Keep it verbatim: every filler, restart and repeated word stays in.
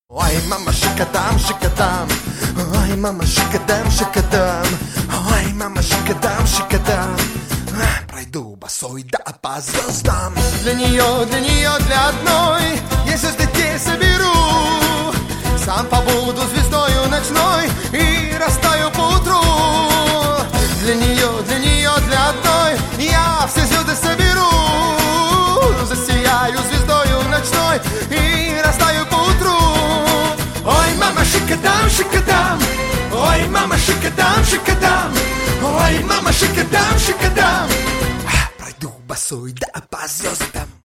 Ой, мама, шикадам, шикадам. Ой, мама, шикадам, шикадам. Ой, мама, шикадам, шикадам. Пройду босой да по звездам. Для нее, для нее, для одной я шесть детей соберу. Сам побуду звездою ночной и растаю поутру. Для нее, для нее, для одной я все звезды соберу. Засияю звездою ночной и растаю поутру. Ой, мама, шикадам, шикадам. Ой, мама, шикадам, шикадам. Ой, мама, шикадам, шикадам. Пройду босой да по звездам.